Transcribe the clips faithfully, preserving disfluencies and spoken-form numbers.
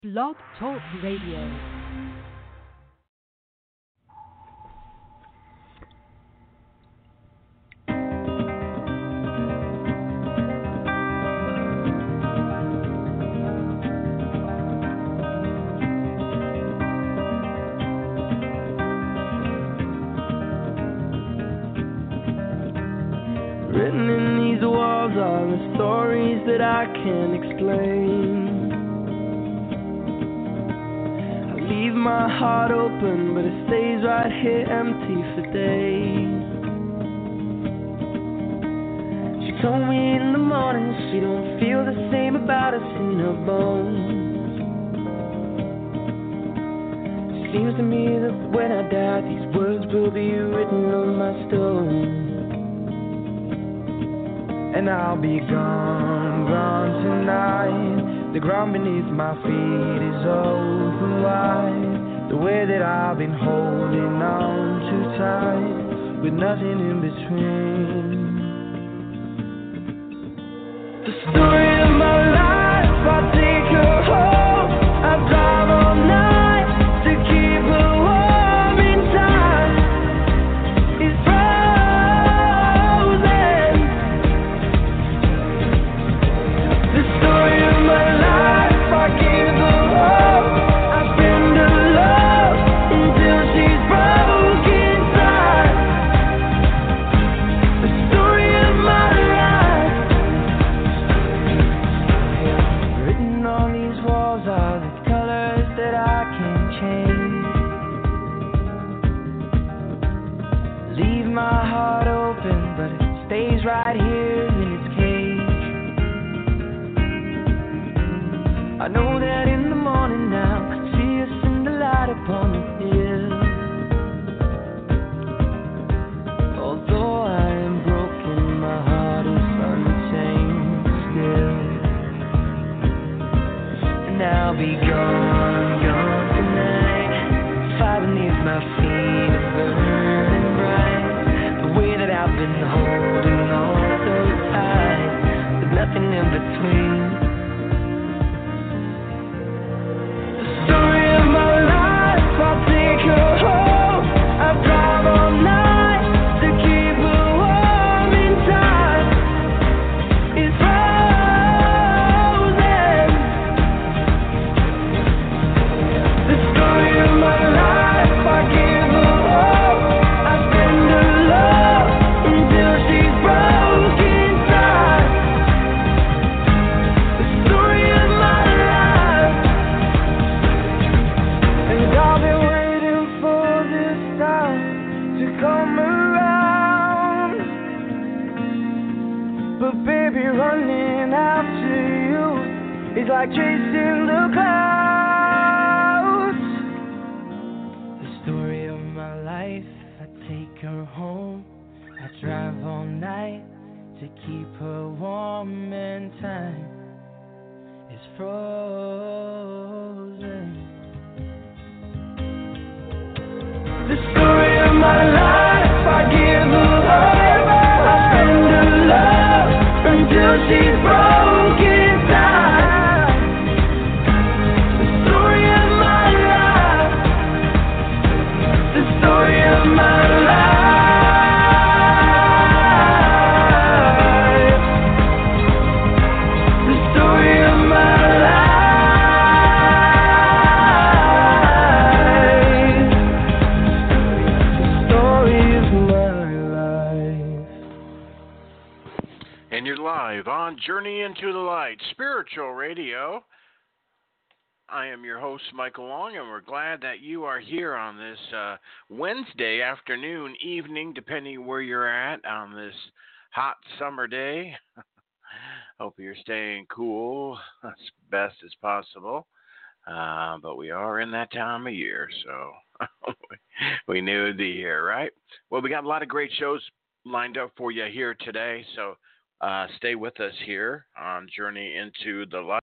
Blog Talk Radio. Written in these walls are the stories that I can't explain. I leave my heart open, but it stays right here empty for days. She told me in the morning she don't feel the same about us in her bones. It seems to me that when I die, these words will be written on my stone. And I'll be gone, gone tonight. The ground beneath my feet is open wide. The way that I've been holding on too tight, with nothing in between. The story of my life, I take her home. I drive all night to keep her warm in time. It's frozen. The story of my life, I give her hope. I bend her love until she's broken inside. The story of my life. Written on these walls are the colors that I can't change. Leave my heart open, but it stays right here in its cage. I know that in the morning now, see us in the light upon the hill. Although I am broken, my heart is unchained still. And I'll be gone, gone tonight. Fire beneath my feet is burning bright. The way that I've been holding on so tight, with nothing in between. The story of my life, I take her home. I drive all night to keep her warm in time. It's frozen. The story of my life, I give her hope. I bend her love until she's broken inside. The story of my life. And I've been waiting for this time to come around. But baby, running after you is like chasing the clouds. The story of my life, I take her home. I drive all night to keep her warm, and time is frozen. The story of my life, I give her hope. I spend her love until she's broken inside. The story of my life. The story of my life. The story of my life. The story of my life. And you're live on Journey into the Light, Spiritual Radio. I am your host, Michael Long, and we're glad that you are here on this uh, Wednesday afternoon, evening, depending where you're at on this hot summer day. Hope you're staying cool as best as possible. Uh, but we are in that time of year, so we knew it'd be here, right? Well, we got a lot of great shows lined up for you here today, so uh, stay with us here on Journey into the Light.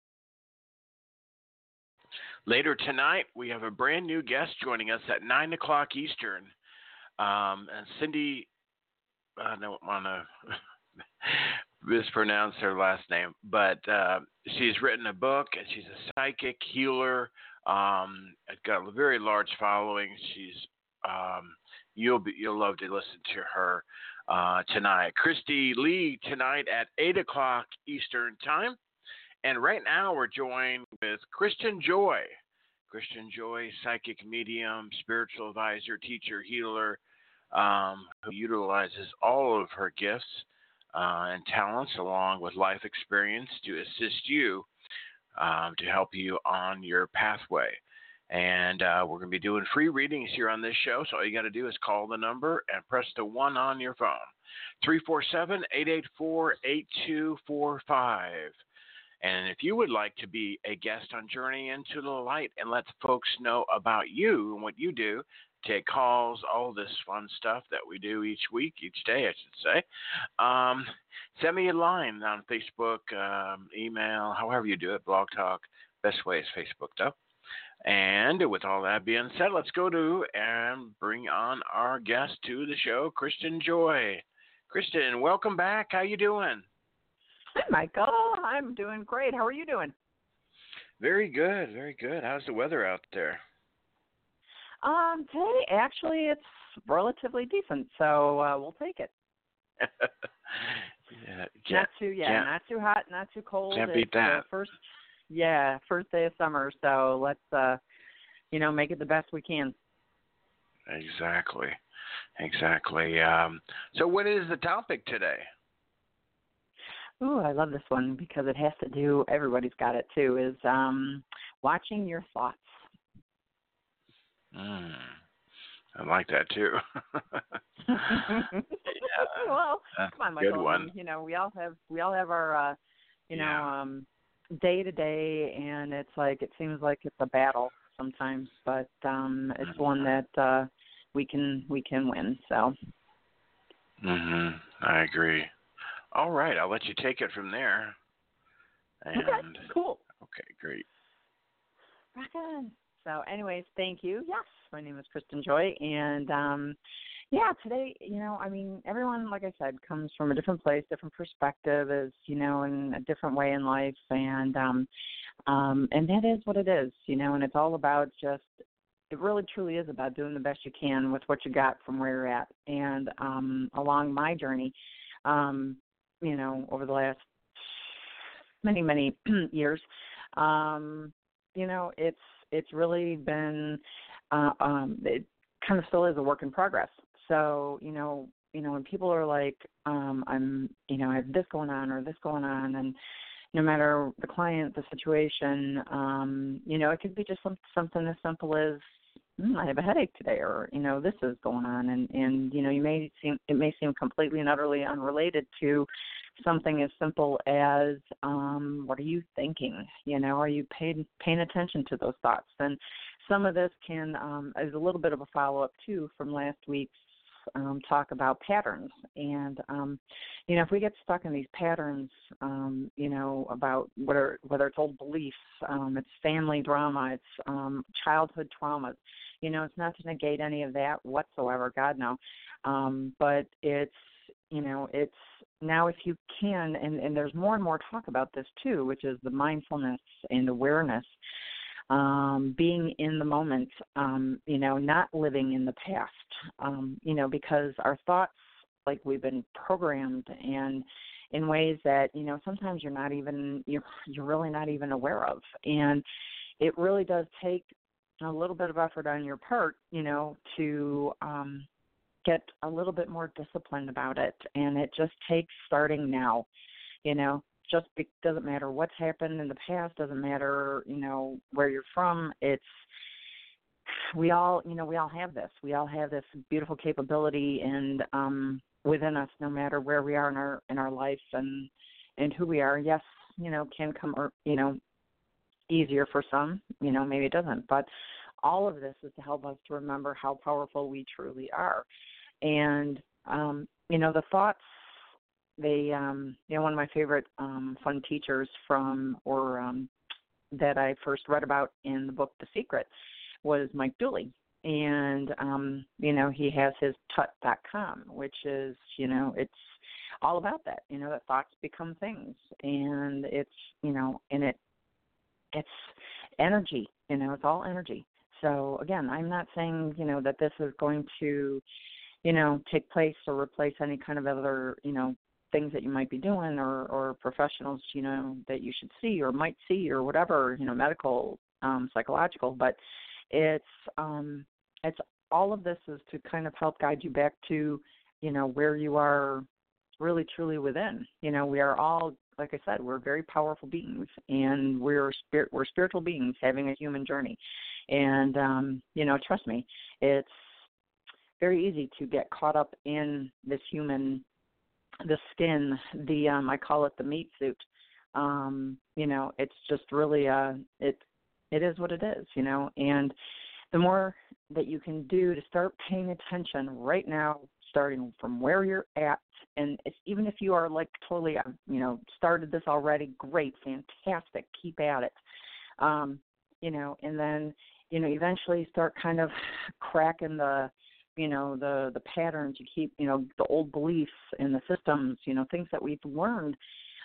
Later tonight, we have a brand new guest joining us at nine o'clock Eastern. Um, and Cindy, I don't want to mispronounced her last name, but uh, she's written a book, and she's a psychic healer. Um, got a very large following. She's um, you'll be you'll love to listen to her uh, tonight. Christy Lee tonight at eight o'clock Eastern time, and right now we're joined with Kristen Joy. Kristen Joy, psychic medium, spiritual advisor, teacher, healer, um, who utilizes all of her gifts uh, and talents along with life experience to assist you, um, to help you on your pathway. And uh, we're going to be doing free readings here on this show, so all you got to do is call the number and press the one on your phone, three four seven, eight eight four, eight two four five. And if you would like to be a guest on Journey into the Light and let folks know about you and what you do, take calls, all this fun stuff that we do each week, each day, I should say, um, send me a line on Facebook, um, email, however you do it, Blog Talk. Best way is Facebook, though. And with all that being said, let's go to and bring on our guest to the show, Kristen Joy. Kristen, welcome back. How you doing? Hi, Michael. I'm doing great. How are you doing? Very good, very good. How's the weather out there? Um, today, actually, it's relatively decent, so uh, we'll take it. yeah, not too, yeah, not too hot, not too cold. Can't beat it's, that. Uh, first, yeah, first day of summer, so let's, uh, you know, make it the best we can. Exactly, exactly. Um, so, what is the topic today? Ooh, I love this one because it has to do, everybody's got it too, is um, watching your thoughts. Mm, I like that too. yeah, well, that's come on, a Michael. good one. You know, we all have we all have our, uh, you know, yeah. um, day to day, and it's like it seems like it's a battle sometimes, but um, it's mm-hmm. one that uh, we can we can win. So. Mhm. I agree. All right, I'll let you take it from there. And, okay, cool. Okay, great. Rock on. So, anyways, thank you. Yes, my name is Kristen Joy, and um, yeah, today, you know, I mean, everyone, like I said, comes from a different place, different perspective, is you know, in a different way in life, and um, um, and that is what it is, you know, and it's all about just. It really truly is about doing the best you can with what you got from where you're at, and um, along my journey. Um, you know, over the last many, many years, um, you know, it's it's really been, uh, um, it kind of still is a work in progress. So, you know, you know, when people are like, um, I'm, you know, I have this going on or this going on, and no matter the client, the situation, um, you know, it could be just some, something as simple as, mm, I have a headache today, or, you know, this is going on. And, and, you know, you may seem, it may seem completely and utterly unrelated to something as simple as, um, what are you thinking? You know, are you paying, paying attention to those thoughts? And some of this can, um, is a little bit of a follow-up too from last week's Um, talk about patterns. And, um, you know, if we get stuck in these patterns, um, you know, about whether, whether it's old beliefs, um, it's family drama, it's um, childhood traumas, you know, it's not to negate any of that whatsoever, God no. Um, but it's, you know, it's now if you can, and, and there's more and more talk about this too, which is the mindfulness and awareness. Um, being in the moment, um, you know, not living in the past, um, you know, because our thoughts, like we've been programmed and in ways that, you know, sometimes you're not even, you're, you're really not even aware of. And it really does take a little bit of effort on your part, you know, to um, get a little bit more disciplined about it. And it just takes starting now, you know. Just it doesn't matter what's happened in the past, doesn't matter, you know, where you're from. It's, we all, you know, we all have this. We all have this beautiful capability and um, within us, no matter where we are in our in our life and and who we are. Yes, you know, can come, or, you know, easier for some, you know, maybe it doesn't. But all of this is to help us to remember how powerful we truly are. And, um, you know, the thoughts, They, um, you know, one of my favorite um, fun teachers from, or um, that I first read about in the book The Secret was Mike Dooley. And, um, you know, he has his tut dot com, which is, you know, it's all about that, you know, that thoughts become things. And it's, you know, and it, it's energy, you know, it's all energy. So, again, I'm not saying, you know, that this is going to, you know, take place or replace any kind of other, you know, things that you might be doing or, or professionals, you know, that you should see or might see or whatever, you know, medical, um, psychological. But it's, um, it's all of this is to kind of help guide you back to, you know, where you are really truly within. You know, we are all, like I said, we're very powerful beings, and we're spirit, we're spiritual beings having a human journey. And, um, you know, trust me, it's very easy to get caught up in this human, the skin, the, um, I call it the meat suit. Um, you know, it's just really, uh, it, it is what it is, you know, and the more that you can do to start paying attention right now, starting from where you're at, and it's, even if you are like totally, uh, you know, started this already, great, fantastic, keep at it, um, you know, and then, you know, eventually start kind of cracking the, you know, the, the patterns you keep, you know, the old beliefs and the systems, you know, things that we've learned,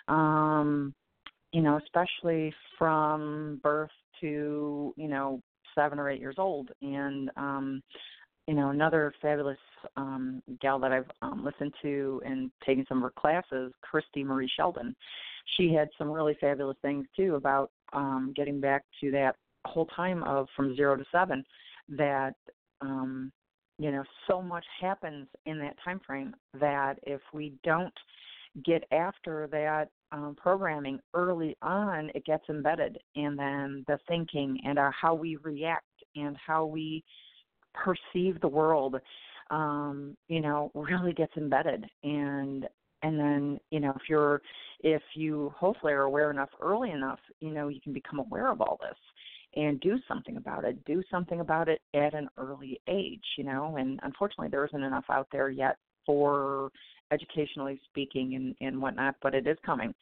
um, you know, especially from birth to, you know, seven or eight years old. And, um, you know, another fabulous um, gal that I've um, listened to and taken some of her classes, Christy Marie Sheldon, she had some really fabulous things, too, about um, getting back to that whole time of from zero to seven, that, um, you know, so much happens in that time frame that if we don't get after that um, programming early on, it gets embedded. And then the thinking and our, how we react and how we perceive the world, um, you know, really gets embedded. And and then, you know, if you're, if you hopefully are aware enough early enough, you know, you can become aware of all this and do something about it, do something about it at an early age, you know, and unfortunately there isn't enough out there yet for educationally speaking and, and whatnot, but it is coming.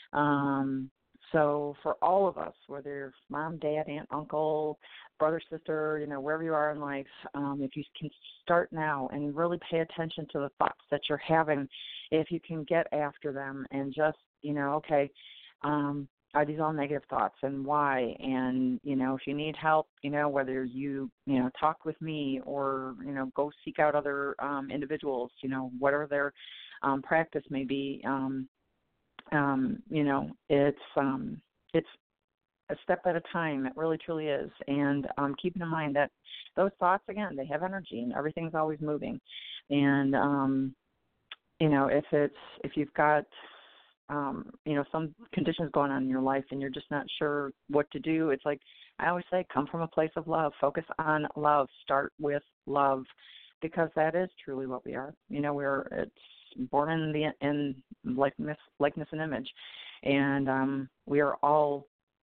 Um, so for all of us, whether you're mom, dad, aunt, uncle, brother, sister, you know, wherever you are in life, um, if you can start now and really pay attention to the thoughts that you're having, if you can get after them and just, you know, okay, um, are these all negative thoughts and why? And, you know, if you need help, you know, whether you, you know, talk with me or, you know, go seek out other um, individuals, you know, whatever their um, practice may be, um, um, you know, it's, um, it's a step at a time. It really, truly is. And um, keeping in mind that those thoughts, again, they have energy and everything's always moving. And, um, you know, if it's, if you've got, Um, you know, some conditions going on in your life and you're just not sure what to do, it's like I always say, come from a place of love. Focus on love. Start with love, because that is truly what we are. You know, we're it's born in the in likeness, likeness and image, and um, we are all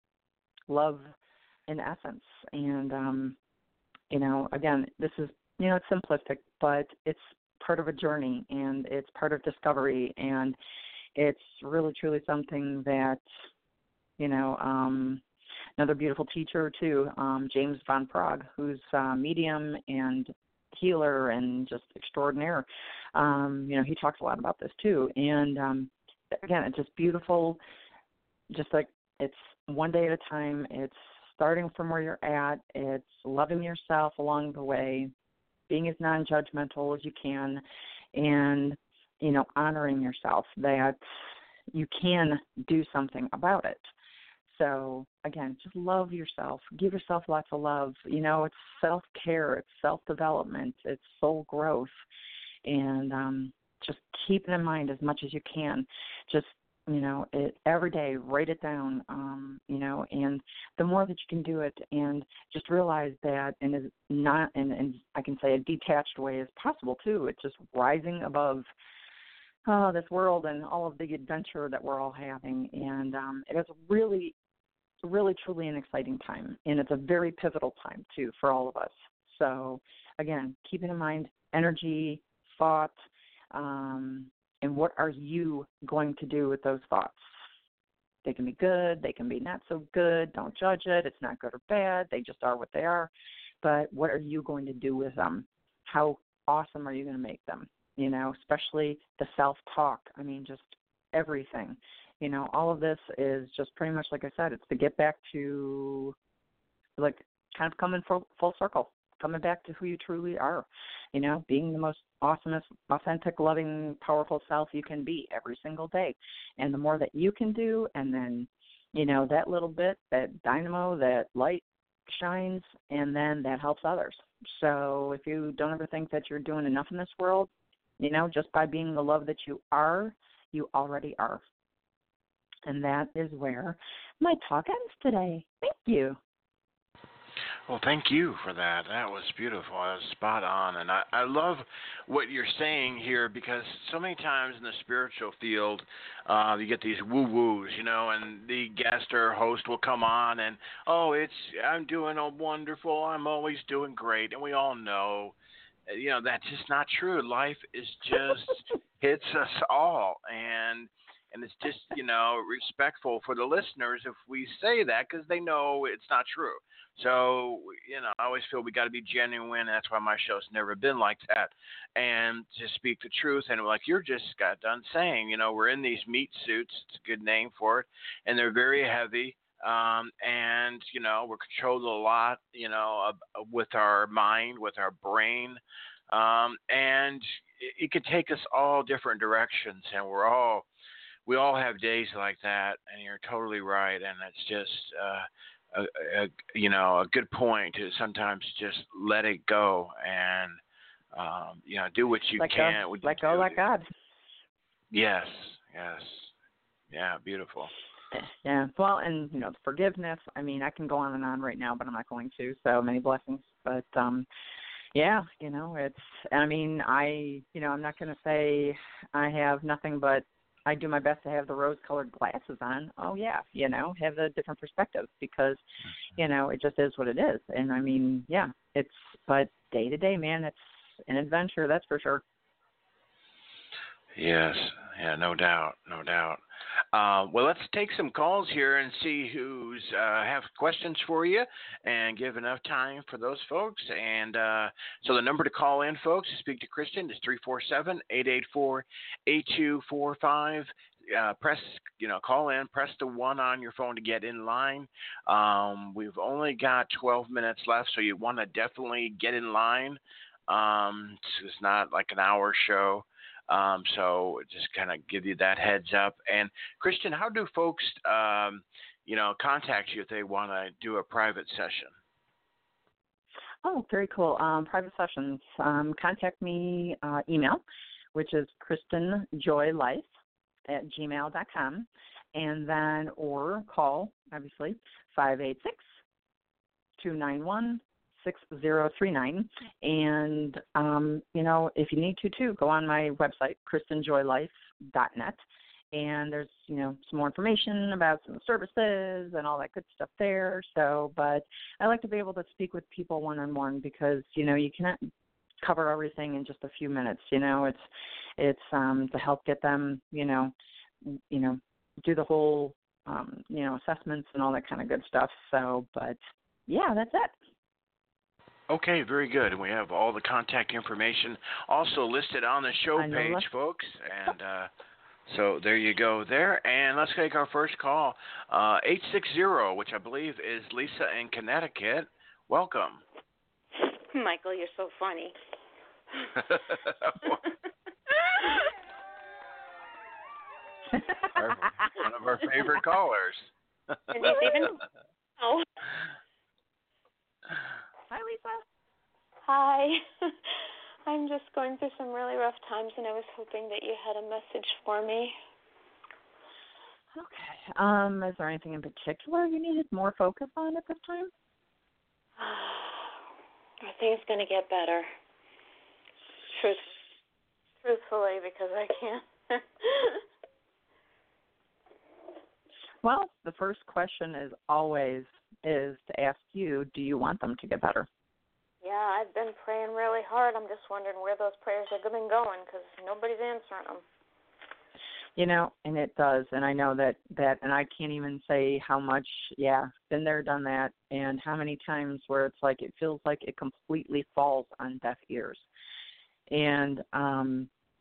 love in essence. And um, you know, again, this is, you know, it's simplistic, but it's part of a journey and it's part of discovery, and it's really, truly something that, you know, um, another beautiful teacher, too, um, James Van Praagh, who's a medium and healer and just extraordinaire. Um, you know, he talks a lot about this, too. And, um, again, it's just beautiful, just like it's one day at a time. It's starting from where you're at. It's loving yourself along the way, being as non-judgmental as you can, and you know, honoring yourself, that you can do something about it. So, again, just love yourself. Give yourself lots of love. You know, it's self-care. It's self-development. It's soul growth. And um, just keep it in mind as much as you can. Just, you know, it, every day, write it down, um, you know, and the more that you can do it, and just realize that in as not, in, in, I can say, a detached way as possible, too. It's just rising above Oh, this world and all of the adventure that we're all having. And um, it is really, really, truly an exciting time. And it's a very pivotal time, too, for all of us. So, again, keeping in mind energy, thought, um, and what are you going to do with those thoughts? They can be good. They can be not so good. Don't judge it. It's not good or bad. They just are what they are. But what are you going to do with them? How awesome are you going to make them? you know, especially the self-talk. I mean, just everything. You know, all of this is just pretty much, like I said, it's to get back to, like, kind of coming full, full circle, coming back to who you truly are, you know, being the most awesomest, authentic, loving, powerful self you can be every single day. And the more that you can do, and then, you know, that little bit, that dynamo, that light shines, and then that helps others. So if you don't ever think that you're doing enough in this world, you know, just by being the love that you are, you already are. And that is where my talk ends today. Thank you. Well, thank you for that. That was beautiful. That was spot on. And I, I love what you're saying here, because so many times in the spiritual field, uh, you get these woo-woos, you know, and the guest or host will come on and, oh, it's I'm doing a wonderful, I'm always doing great. And we all know, you know, that's just not true. Life is just hits us all. And And it's just, you know, respectful for the listeners if we say that, because they know it's not true. So, you know, I always feel we got to be genuine. And that's why my show's never been like that. And to speak the truth. And like you just got done saying, you know, we're in these meat suits. It's a good name for it. And they're very heavy. Um, and, you know, we're controlled a lot, you know, uh, with our mind, with our brain. Um, and it, it could take us all different directions. And we're all. We all have days like that, and you're totally right. And it's just, uh, a, a, you know, a good point to sometimes just let it go and, um, you know, do what you let can. Go. What let you go, do. let God. Yes, yes. Yeah, beautiful. Yeah, well, and, you know, forgiveness, I mean, I can go on and on right now, but I'm not going to, so many blessings. But, um, yeah, you know, it's, I mean, I, you know, I'm not going to say I have nothing but, I do my best to have the rose-colored glasses on. Oh, yeah, you know, have a different perspective, because, you know, it just is what it is. And, I mean, yeah, it's, but day to day, man, it's an adventure, that's for sure. Yes, yeah, no doubt, no doubt. Uh, well, let's take some calls here and see who's uh, have questions for you, and give enough time for those folks. And uh, so the number to call in, folks, to speak to Kristen is three four seven, eight eight four, eight two four five. Uh, press, you know, call in, press the one on your phone to get in line. Um, we've only got twelve minutes left, so you want to definitely get in line. Um, it's not like an hour show. Um, so just kind of give you that heads up. And Kristen, how do folks, um, you know, contact you if they want to do a private session? Oh, very cool. Um, private sessions. Um, contact me, uh, email, which is kristenjoylife at gmail dot com, and then, or call, obviously, five eight six, two nine one, six zero three nine. And, um, you know, if you need to, too, go on my website, kristen joy life dot net, and there's, you know, some more information about some services and all that good stuff there. So, but I like to be able to speak with people one-on-one, because, you know, you cannot cover everything in just a few minutes. You know, it's, it's um, to help get them, you know, you know, do the whole, um, you know, assessments and all that kind of good stuff. So, but, yeah, that's it. Okay, very good. And we have all the contact information also listed on the show page, that. folks. And uh, so there you go there. And let's take our first call, uh, eight six zero, which I believe is Lisa in Connecticut. Welcome. Michael, you're so funny. our, one of our favorite callers. And he's even... Oh. Hi, Lisa. Hi. I'm just going through some really rough times, and I was hoping that you had a message for me. Okay. Um, is there anything in particular you needed more focus on at this time? Are things going to get better? Truth, truthfully, because I can't. Well, the first question is always is to ask you, do you want them to get better? Yeah, I've been praying really hard. I'm just wondering where those prayers have been going, because nobody's answering them. You know, and it does, and I know that, that, and I can't even say how much, yeah, been there, done that, and how many times where it's like it feels like it completely falls on deaf ears. And, um,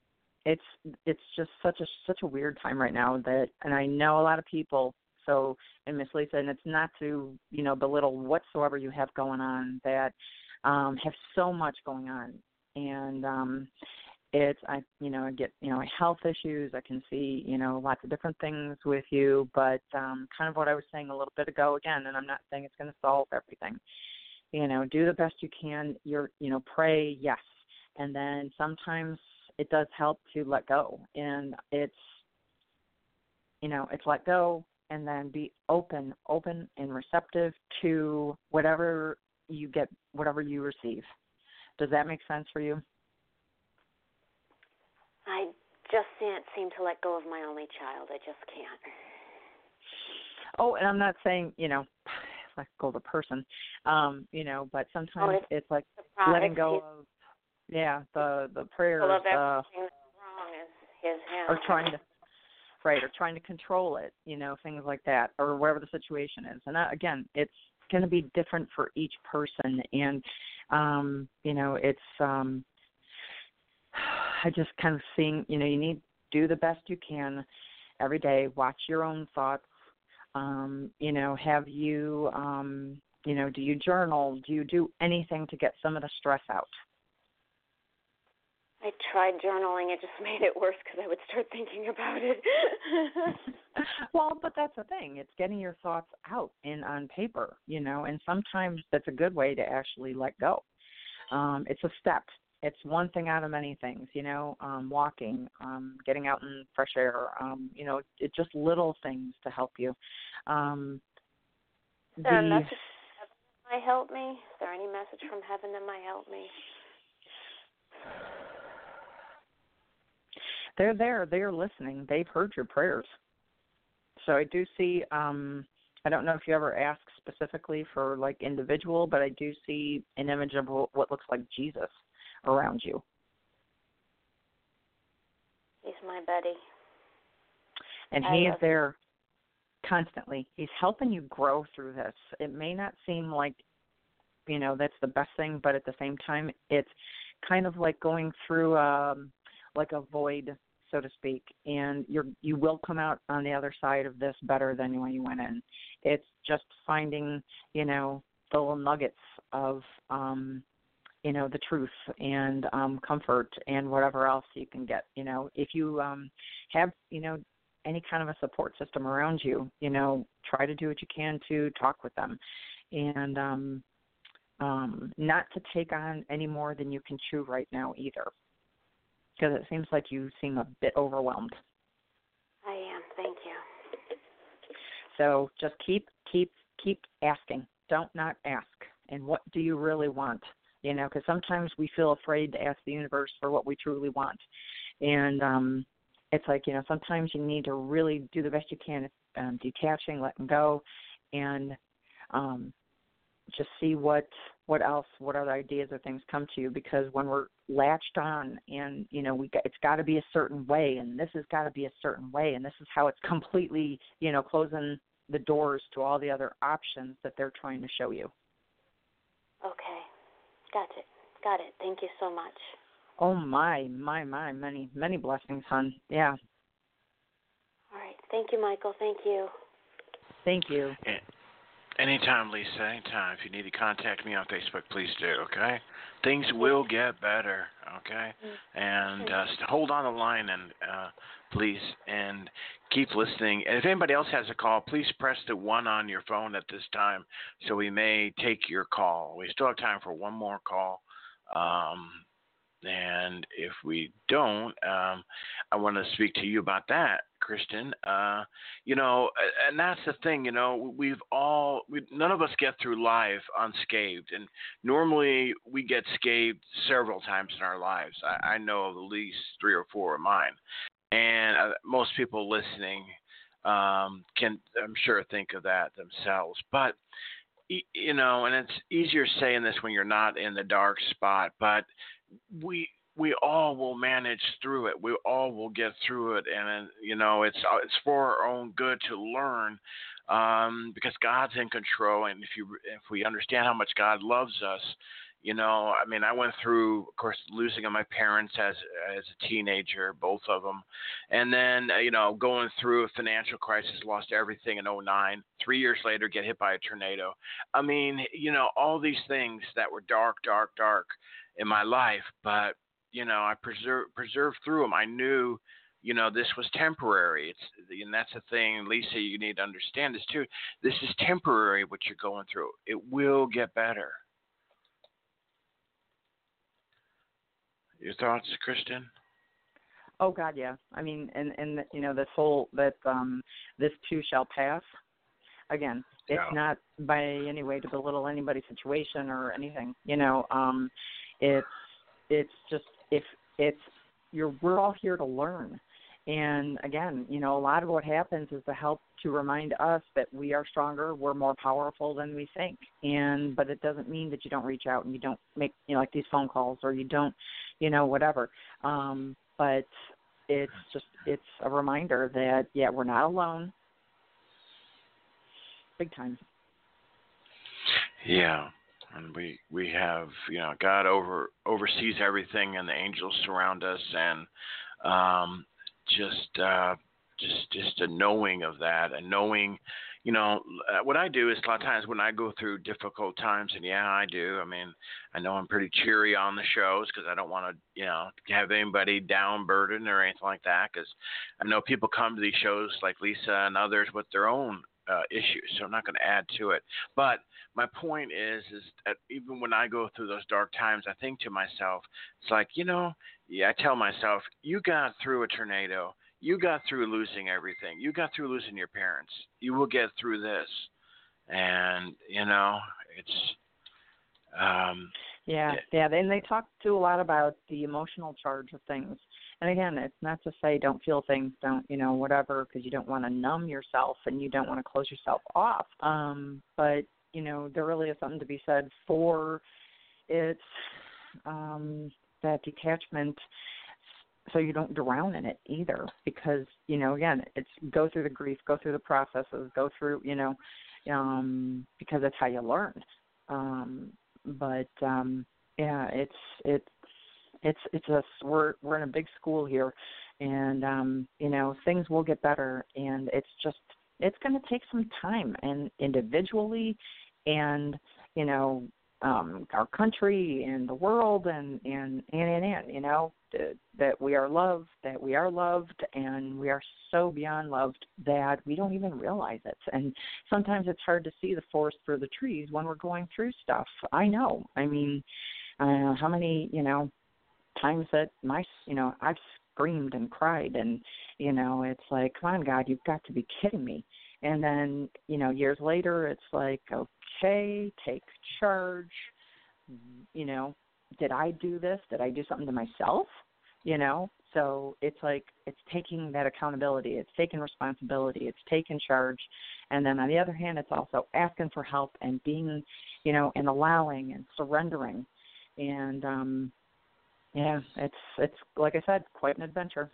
it's it's just such a such a weird time right now that, and I know a lot of people. So, and Miss Lisa, and it's not to, you know, belittle whatsoever you have going on, that um, have so much going on, and um, it's I you know I get you know health issues. I can see you know lots of different things with you, but um, kind of what I was saying a little bit ago again, and I'm not saying it's going to solve everything. You know, do the best you can. You're you know pray, yes, and then sometimes it does help to let go, and it's you know it's let go. And then be open, open and receptive to whatever you get, whatever you receive. Does that make sense for you? I just can't seem to let go of my only child. I just can't. Oh, and I'm not saying, you know, let go of the person, um, you know, but sometimes oh, it's, it's like the letting go of, yeah, the, the prayers. Of everything uh, that's wrong is his hand. Or trying to. Right, or trying to control it, you know, things like that, or whatever the situation is. And that, again, it's going to be different for each person. And, um, you know, it's, um, I just kind of seeing, you know, you need to do the best you can every day. Watch your own thoughts. Um, you know, have you, um, you know, do you journal? Do you do anything to get some of the stress out? I tried journaling. It just made it worse because I would start thinking about it. Well, but that's the thing. It's getting your thoughts out in on paper, you know, and sometimes that's a good way to actually let go. Um, it's a step. It's one thing out of many things, you know, um, walking, um, getting out in fresh air, um, you know, it's just little things to help you. Um, Is there the, a message from heaven that might help me? Is there any message from heaven that might help me? They're there. They're listening. They've heard your prayers. So I do see, um, I don't know if you ever ask specifically for, like, individual, but I do see an image of what looks like Jesus around you. He's my buddy. And I he is him. there constantly. He's helping you grow through this. It may not seem like, you know, that's the best thing, but at the same time, it's kind of like going through um, like a void, so to speak, and you're you will come out on the other side of this better than when you went in. It's just finding, you know, the little nuggets of, um, you know, the truth and um, comfort and whatever else you can get. You know, if you um, have, you know, any kind of a support system around you, you know, try to do what you can to talk with them, and um, um, not to take on any more than you can chew right now either. Because it seems like you seem a bit overwhelmed. I am. Thank you. So just keep, keep, keep asking. Don't not ask. And what do you really want? You know, because sometimes we feel afraid to ask the universe for what we truly want. And um, it's like, you know, sometimes you need to really do the best you can, um, detaching, letting go, and um, just see what what else, what other ideas or things come to you, because when we're latched on and, you know, we got, it's got to be a certain way, and this has got to be a certain way, and this is how it's completely, you know, closing the doors to all the other options that they're trying to show you. Okay. Got it. Got it. Thank you so much. Oh, my, my, my, many, many blessings, hon. Yeah. All right. Thank you, Michael. Thank you. Thank you. Yeah. Anytime, Lisa, anytime. If you need to contact me on Facebook, please do, okay? Things will get better, okay? And uh, hold on the line, and uh, please, and keep listening. And if anybody else has a call, please press the one on your phone at this time so we may take your call. We still have time for one more call. Um, and if we don't, um, I want to speak to you about that, Kristen. Uh, you know, and that's the thing, you know, we've all, we, none of us get through life unscathed. And normally we get scathed several times in our lives. I, I know of at least three or four of mine. And uh, most people listening um, can, I'm sure, think of that themselves. But, you know, and it's easier saying this when you're not in the dark spot, but we we all will manage through it. We all will get through it, and you know it's it's for our own good to learn, um, because God's in control. And if you if we understand how much God loves us, You know, I mean, I went through, of course, losing my parents as as a teenager, both of them, and then uh, you know, going through a financial crisis, lost everything in oh nine. Three years later, get hit by a tornado. I mean, you know, all these things that were dark, dark, dark in my life, but you know, I preserved preserved through them. I knew, you know, this was temporary. It's, and that's the thing, Lisa, you need to understand this too. This is temporary, what you're going through. It will get better. Your thoughts, Kristen? Oh God, yeah. I mean, and and you know, this whole that um, this too shall pass. Again, it's Yeah. not by any way to belittle anybody's situation or anything. You know, um, it's it's just if it's you're we're all here to learn. And again, you know, a lot of what happens is to help to remind us that we are stronger, we're more powerful than we think. And but it doesn't mean that you don't reach out and you don't make, you know, like these phone calls or you don't, you know, whatever. Um, but it's just it's a reminder that yeah, we're not alone. Big time. Yeah. And we we have, you know, God over oversees everything, and the angels surround us, and um just uh just just a knowing of that, and knowing, you know, uh, what I do is a lot of times when I go through difficult times, and yeah, I do. I mean, I know I'm pretty cheery on the shows because I don't want to, you know, have anybody down burden or anything like that, because I know people come to these shows like Lisa and others with their own uh, issues, so I'm not going to add to it. But my point is, is that even when I go through those dark times, I think to myself, it's like, you know, yeah, I tell myself, you got through a tornado. You got through losing everything. You got through losing your parents. You will get through this. And, you know, it's... Um, yeah, yeah. And they talk too a lot about the emotional charge of things. And again, it's not to say don't feel things, don't, you know, whatever, because you don't want to numb yourself and you don't want to close yourself off. Um, but, you know, there really is something to be said for it's um, that detachment, so you don't drown in it either, because, you know, again, it's go through the grief, go through the processes, go through, you know, um, because that's how you learn. Um, but, um, yeah, it's, it's, it's, it's a, we're, we're in a big school here, and, um, you know, things will get better, and it's just, it's going to take some time, and individually, and, you know, um, our country and the world, and, and, and, and, and you know, that we are loved, that we are loved, and we are so beyond loved that we don't even realize it. And sometimes it's hard to see the forest through the trees when we're going through stuff. I know. I mean, uh, how many, you know, times that my, you know, I've screamed and cried, and, you know, it's like, come on, God, you've got to be kidding me. And then, you know, years later, it's like, okay, take charge. You know, did I do this? Did I do something to myself? You know, so it's like it's taking that accountability. It's taking responsibility. It's taking charge. And then on the other hand, it's also asking for help and being, you know, and allowing and surrendering. And, um, yeah, it's, it's like I said, quite an adventure.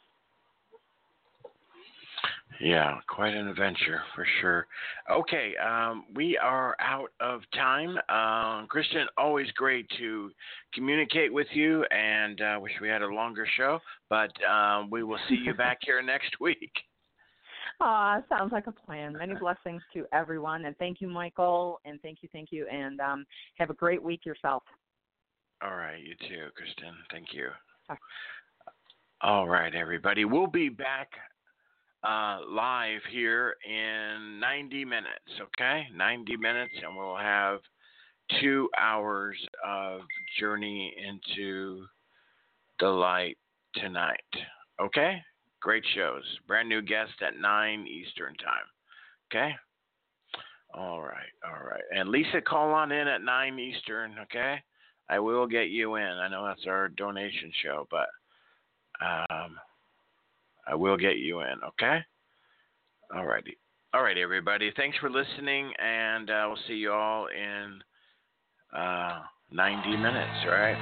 Yeah, quite an adventure for sure. Okay, um, we are out of time. Uh, Kristen, always great to communicate with you, and uh, wish we had a longer show, but um, we will see you back here next week. Aw, sounds like a plan. Many blessings to everyone, and thank you, Michael, and thank you, thank you, and um, have a great week yourself. All right, you too, Kristen. Thank you. Okay. All right, everybody. We'll be back Uh, live here in ninety minutes, okay? ninety minutes, and we'll have two hours of Journey into the Light tonight, okay? Great shows. Brand new guest at nine Eastern time, okay? All right, all right. And Lisa, call on in at nine Eastern, okay? I will get you in. I know that's our donation show, but um, I will get you in, okay? All righty. All right, everybody. Thanks for listening, and uh, we'll see you all in uh, ninety minutes, all right?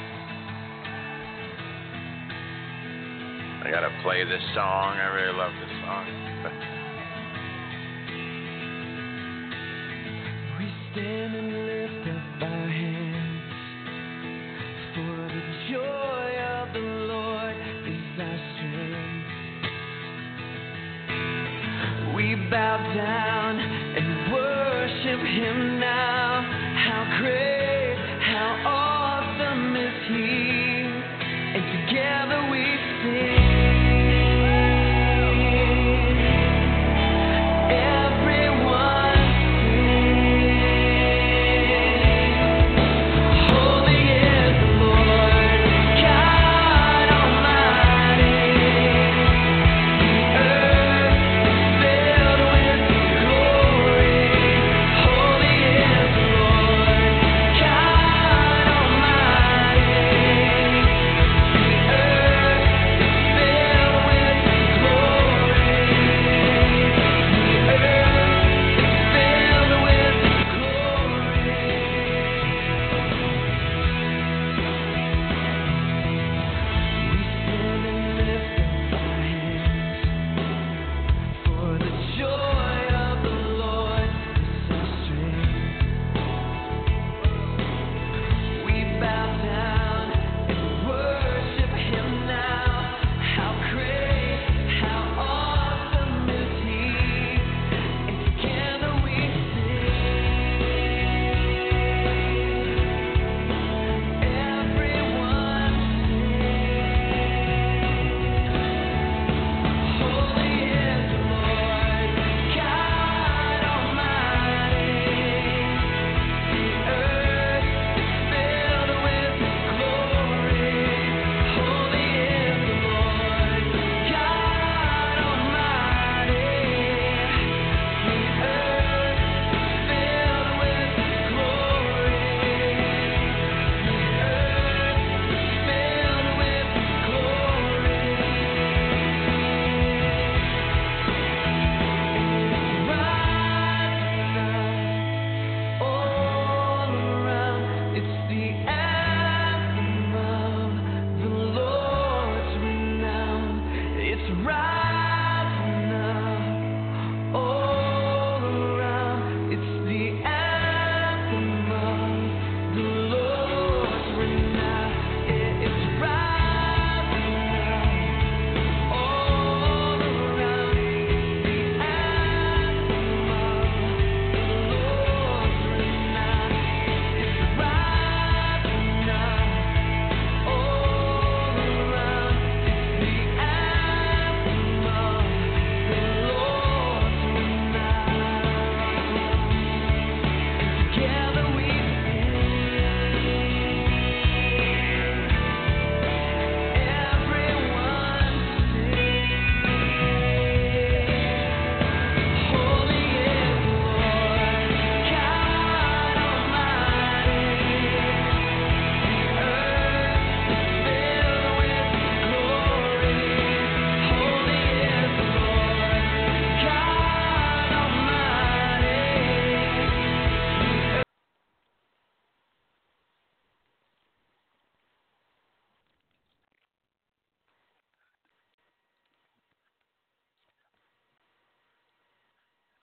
I got to play this song. I really love this song. We stand and lift up our hands.